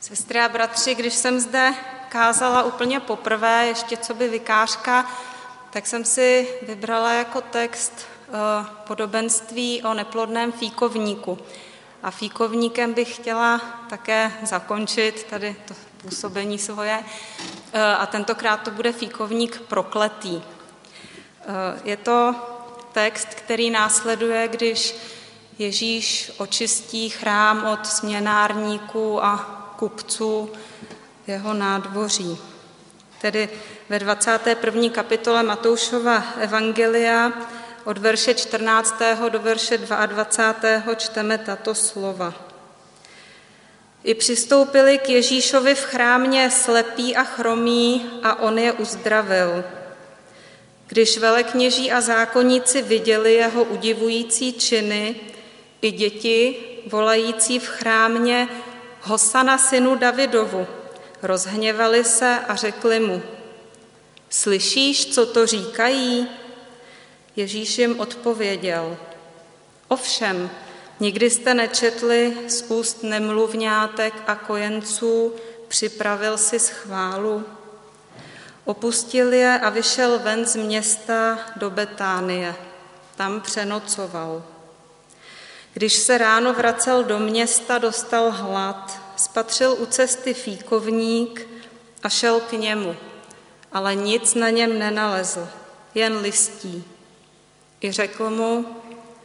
Sestry a bratři, když jsem zde kázala úplně poprvé, ještě co by vikářka, tak jsem si vybrala jako text podobenství o neplodném fíkovníku. A fíkovníkem bych chtěla také zakončit tady to působení svoje. A tentokrát to bude fíkovník prokletý. Je to text, který následuje, když Ježíš očistí chrám od směnárníků a kupců jeho nádvoří. Tedy ve 21. kapitole Matoušova evangelia od verše 14. do verše 22. čteme tato slova. I přistoupili k Ježíšovi v chrámě slepí a chromí a on je uzdravil. Když velekněží a zákonníci viděli jeho udivující činy, i děti, volající v chrámě Hosana synu Davidovu, rozhněvali se a řekli mu: Slyšíš, co to říkají? Ježíš jim odpověděl: Ovšem, nikdy jste nečetli z úst nemluvňátek a kojenců, připravil si schválu? Opustil je a vyšel ven z města do Betánie. Tam přenocoval. Když se ráno vracel do města, dostal hlad, spatřil u cesty fíkovník a šel k němu, ale nic na něm nenalezl, jen listí. I řekl mu: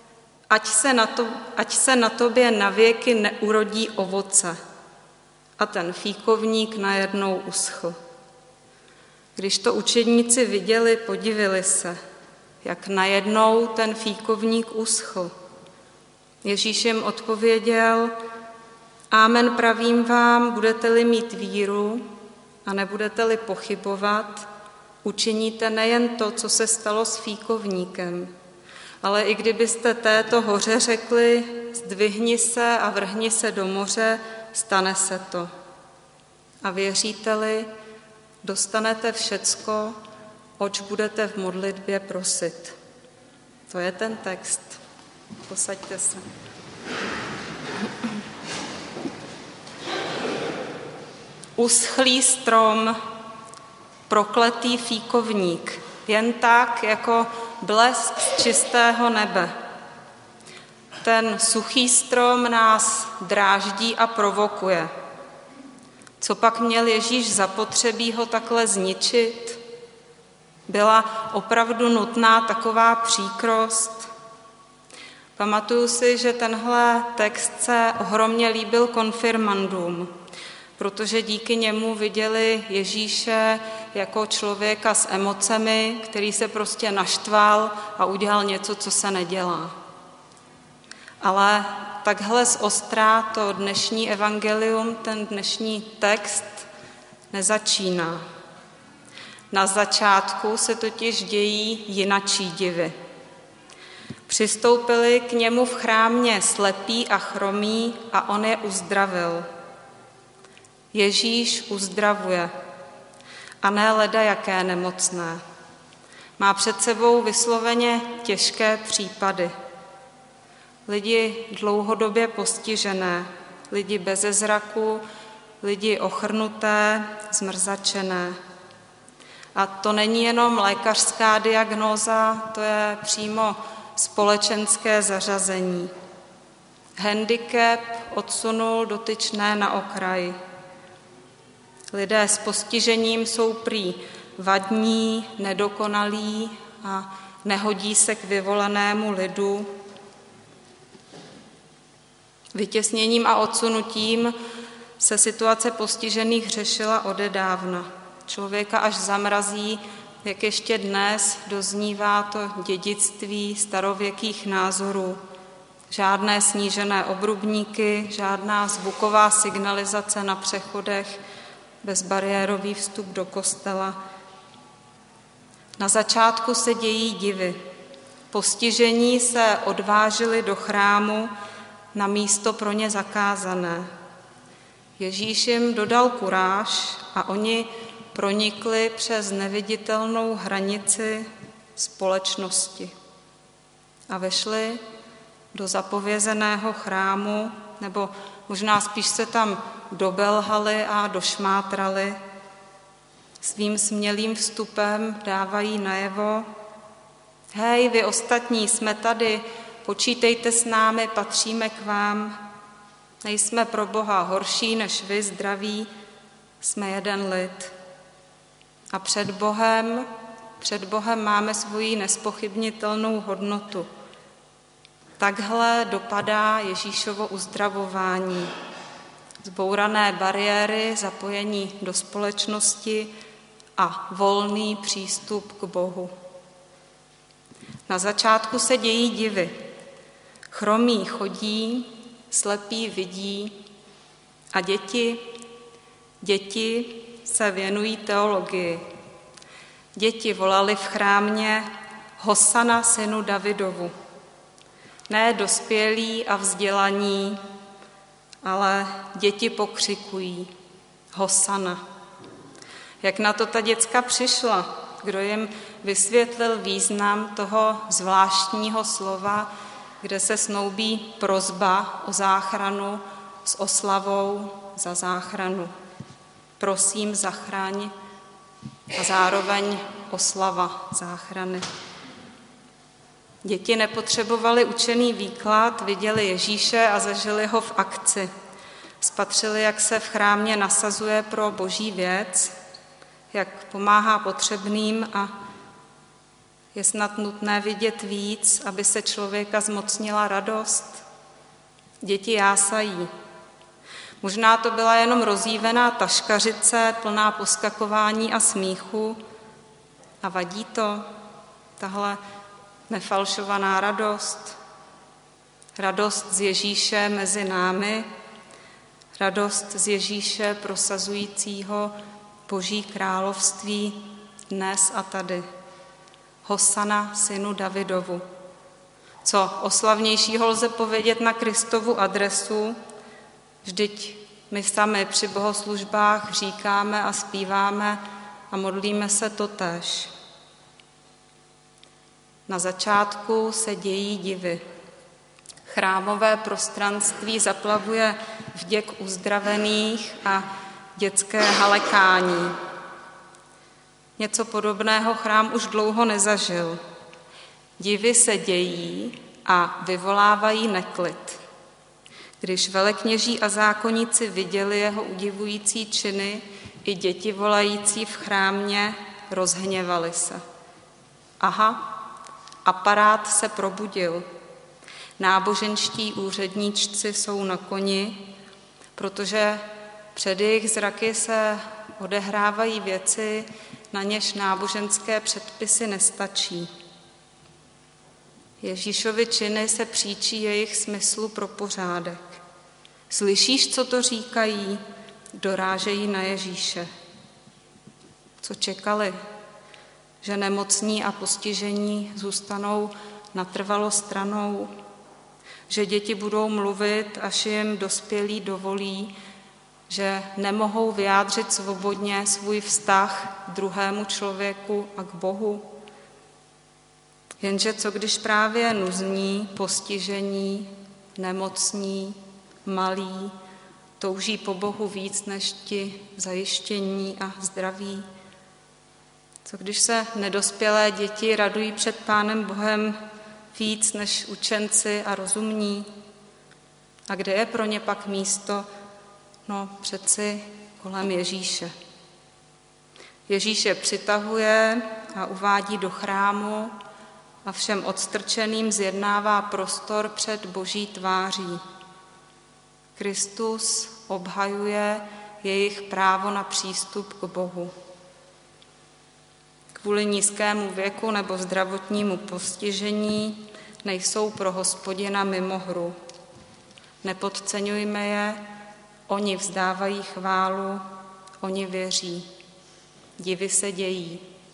ať se na tobě navěky neurodí ovoce. A ten fíkovník najednou uschl. Když to učedníci viděli, podivili se, jak najednou ten fíkovník uschl. Ježíš jim odpověděl: Amen, pravím vám, budete-li mít víru a nebudete-li pochybovat, učiníte nejen to, co se stalo s fíkovníkem, ale i kdybyste této hoře řekli: zdvihni se a vrhni se do moře, stane se to. A věříte-li, dostanete všecko, oč budete v modlitbě prosit. To je ten text. Posaďte se. Uschlý strom, prokletý fíkovník, jen tak jako blesk z čistého nebe. Ten suchý strom nás dráždí a provokuje. Co pak měl Ježíš zapotřebí ho takhle zničit? Byla opravdu nutná taková příkrost? Pamatuju si, že tenhle text se ohromně líbil konfirmandům, protože díky němu viděli Ježíše jako člověka s emocemi, který se prostě naštval a udělal něco, co se nedělá. Ale takhle zostrá to dnešní evangelium, ten dnešní text nezačíná. Na začátku se totiž dějí jinačí divy. Přistoupili k němu v chrámě slepí a chromí a on je uzdravil. Ježíš uzdravuje a ne ledajaké nemocné. Má před sebou vysloveně těžké případy. Lidi dlouhodobě postižené, lidi beze zraku, lidi ochrnuté, zmrzačené. A to není jenom lékařská diagnóza, to je přímo společenské zařazení. Handicap odsunul dotyčné na okraj. Lidé s postižením jsou prý vadní, nedokonalí a nehodí se k vyvolenému lidu. Vytěsněním a odsunutím se situace postižených řešila odedávna. Člověka až zamrazí, jak ještě dnes doznívá to dědictví starověkých názorů. Žádné snížené obrubníky, žádná zvuková signalizace na přechodech, bezbariérový vstup do kostela. Na začátku se dějí divy. Postižení se odvážili do chrámu na místo pro ně zakázané. Ježíš jim dodal kuráž a oni pronikli přes neviditelnou hranici společnosti a vešli do zapovězeného chrámu, nebo možná spíš se tam dobelhali a došmátrali. Svým smělým vstupem dávají najevo: hej, vy ostatní, jsme tady, počítejte s námi, patříme k vám. Nejsme pro Boha horší než vy, zdraví, jsme jeden lid. A před Bohem máme svoji nespochybnitelnou hodnotu. Takhle dopadá Ježíšovo uzdravování. Zbourané bariéry, zapojení do společnosti a volný přístup k Bohu. Na začátku se dějí divy. Chromí chodí, slepí vidí a děti se věnují teologii. Děti volali v chrámě: Hosana synu Davidovu. Ne dospělí a vzdělaní, ale děti pokřikují: Hosana. Jak na to ta děcka přišla? Kdo jim vysvětlil význam toho zvláštního slova, kde se snoubí prosba o záchranu s oslavou za záchranu? Prosím, zachraň, a zároveň oslava záchrany. Děti nepotřebovaly učený výklad, viděli Ježíše a zažili ho v akci. Spatřili, jak se v chrámě nasazuje pro boží věc, jak pomáhá potřebným a je snad nutné vidět víc, aby se člověka zmocnila radost. Děti jásají. Možná to byla jenom rozjívená taškařice, plná poskakování a smíchu. A vadí to, tahle nefalšovaná radost? Radost z Ježíše mezi námi, radost z Ježíše prosazujícího Boží království dnes a tady. Hosana synu Davidovu. Co oslavnějšího lze povědět na Kristovu adresu? Vždyť my sami při bohoslužbách říkáme a zpíváme a modlíme se totéž. Na začátku se dějí divy. Chrámové prostranství zaplavuje vděk uzdravených a dětské halekání. Něco podobného chrám už dlouho nezažil. Divy se dějí a vyvolávají neklid. Když velekněží a zákonníci viděli jeho udivující činy, i děti volající v chrámě rozhněvali se. Aha, aparát se probudil. Náboženští úředníčci jsou na koni, protože před jejich zraky se odehrávají věci, na něž náboženské předpisy nestačí. Ježíšovy činy se příčí jejich smyslu pro pořádek. Slyšíš, co to říkají? Dorážejí na Ježíše. Co čekali? Že nemocní a postižení zůstanou natrvalo stranou? Že děti budou mluvit, až jim dospělí dovolí, že nemohou vyjádřit svobodně svůj vztah k druhému člověku a k Bohu? Jenže co když právě nuzní, postižení, nemocní, malí touží po Bohu víc než ti zajištění a zdraví? Co když se nedospělé děti radují před Pánem Bohem víc než učenci a rozumní? A kde je pro ně pak místo? No přeci kolem Ježíše. Ježíš je přitahuje a uvádí do chrámu a všem odstrčeným zjednává prostor před Boží tváří. Kristus obhajuje jejich právo na přístup k Bohu. Kvůli nízkému věku nebo zdravotnímu postižení nejsou pro Hospodina mimo hru. Nepodceňujme je, oni vzdávají chválu, oni věří. Divy se dějí.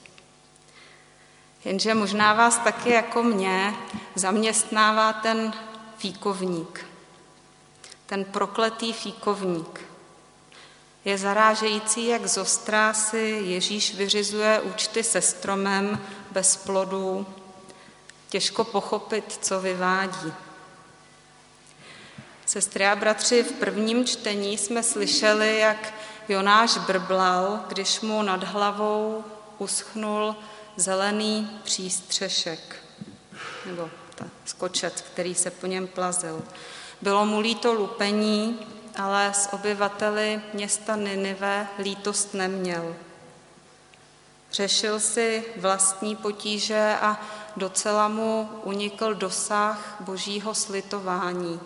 Jenže možná vás taky jako mě zaměstnává ten fíkovník. Ten prokletý fíkovník. Je zarážející, jak zostra si Ježíš vyřizuje účty se stromem bez plodů. Těžko pochopit, co vyvádí. Sestry a bratři, v prvním čtení jsme slyšeli, jak Jonáš brblal, když mu nad hlavou uschnul zelený přístřešek, nebo skočec, který se po něm plazil. Bylo mu líto lupení, ale s obyvateli města Ninive lítost neměl. Řešil si vlastní potíže a docela mu unikl dosah božího slitování.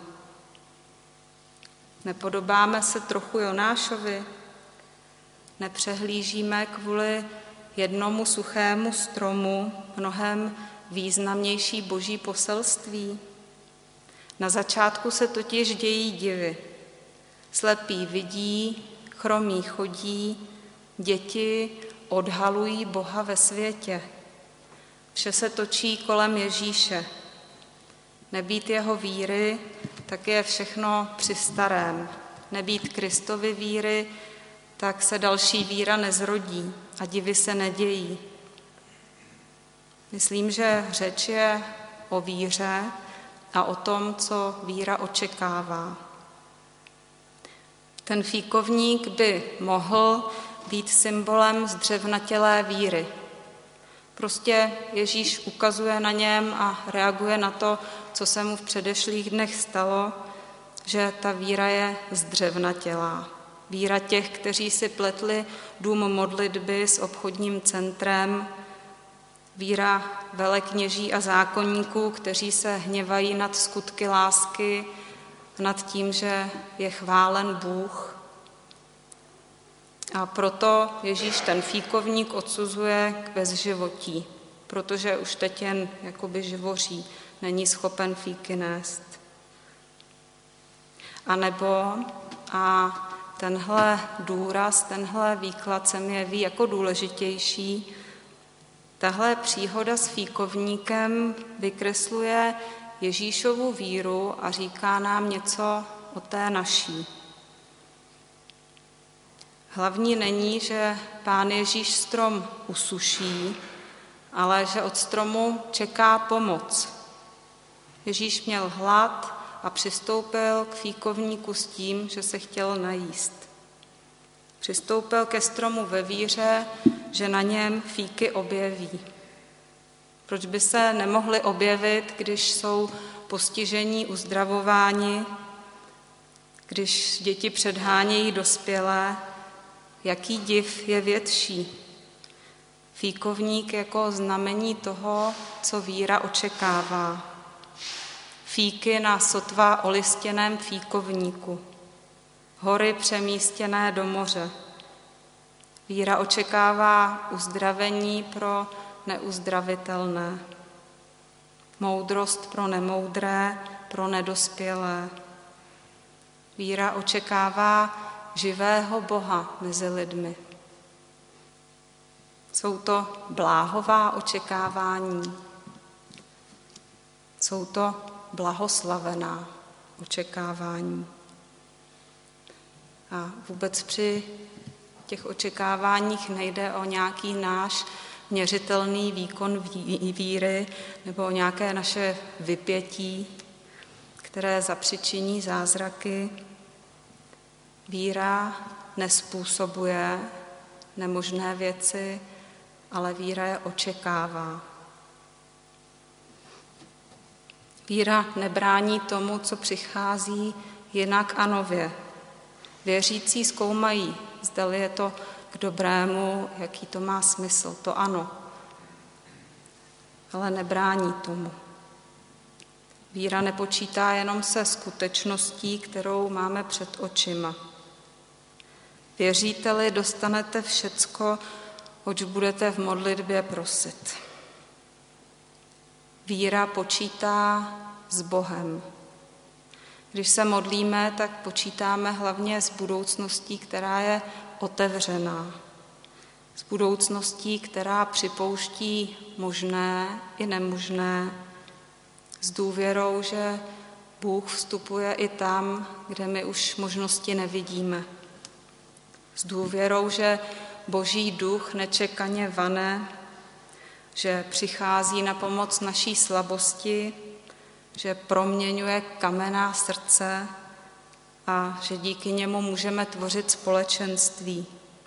Nepodobáme se trochu Jonášovi? Nepřehlížíme kvůli jednomu suchému stromu mnohem významnější boží poselství? Na začátku se totiž dějí divy. Slepí vidí, chromí chodí, děti odhalují Boha ve světě. Vše se točí kolem Ježíše. Nebýt jeho víry, tak je všechno při starém. Nebýt Kristovy víry, tak se další víra nezrodí a divy se nedějí. Myslím, že řeč je o víře a o tom, co víra očekává. Ten fíkovník by mohl být symbolem zdřevnatělé víry. Prostě Ježíš ukazuje na něm a reaguje na to, co se mu v předešlých dnech stalo, že ta víra je zdřevnatělá. Víra těch, kteří si pletli dům modlitby s obchodním centrem, víra velekněží a zákonníků, kteří se hněvají nad skutky lásky, nad tím, že je chválen Bůh. A proto Ježíš ten fíkovník odsuzuje k bezživotí, protože už teď jen jakoby živoří, není schopen fíky nést. A tenhle důraz, tenhle výklad se mi jeví jako důležitější. Tahle příhoda s fíkovníkem vykresluje Ježíšovu víru a říká nám něco o té naší. Hlavní není, že Pán Ježíš strom usuší, ale že od stromu čeká pomoc. Ježíš měl hlad a přistoupil k fíkovníku s tím, že se chtěl najíst. Přistoupil ke stromu ve víře, že na něm fíky objeví. Proč by se nemohly objevit, když jsou postižení uzdravováni, když děti předhánějí dospělé? Jaký div je větší? Fíkovník jako znamení toho, co víra očekává. Fíky na sotva olistěném fíkovníku. Hory přemístěné do moře. Víra očekává uzdravení pro neuzdravitelné. Moudrost pro nemoudré, pro nedospělé. Víra očekává živého Boha mezi lidmi. Jsou to bláhová očekávání. Jsou to blahoslavená očekávání. A vůbec při těch očekáváních nejde o nějaký náš měřitelný výkon víry nebo o nějaké naše vypětí, které zapřičiní zázraky. Víra nezpůsobuje nemožné věci, ale víra je očekává. Víra nebrání tomu, co přichází jinak a nově. Věřící zkoumají, zdali je to k dobrému, jaký to má smysl. To ano, ale nebrání tomu. Víra nepočítá jenom se skutečností, kterou máme před očima. Věříte-li, dostanete všecko, oč budete v modlitbě prosit. Víra počítá s Bohem. Když se modlíme, tak počítáme hlavně s budoucností, která je otevřená. S budoucností, která připouští možné i nemožné. S důvěrou, že Bůh vstupuje i tam, kde my už možnosti nevidíme. S důvěrou, že Boží duch nečekaně vane, že přichází na pomoc naší slabosti, že proměňuje kamenná srdce a že díky němu můžeme tvořit společenství.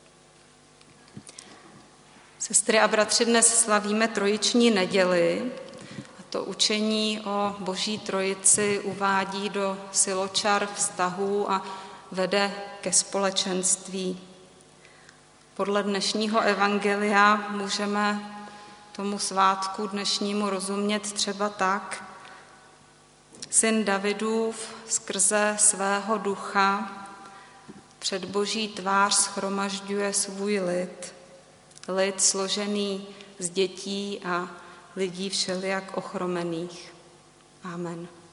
Sestry a bratři, dnes slavíme Trojiční neděli a to učení o Boží Trojici uvádí do siločar vztahů a vede ke společenství. Podle dnešního evangelia můžeme tomu svátku dnešnímu rozumět třeba tak: Syn Davidův skrze svého ducha před Boží tvář shromažďuje svůj lid složený z dětí a lidí všelijak ochromených. Amen.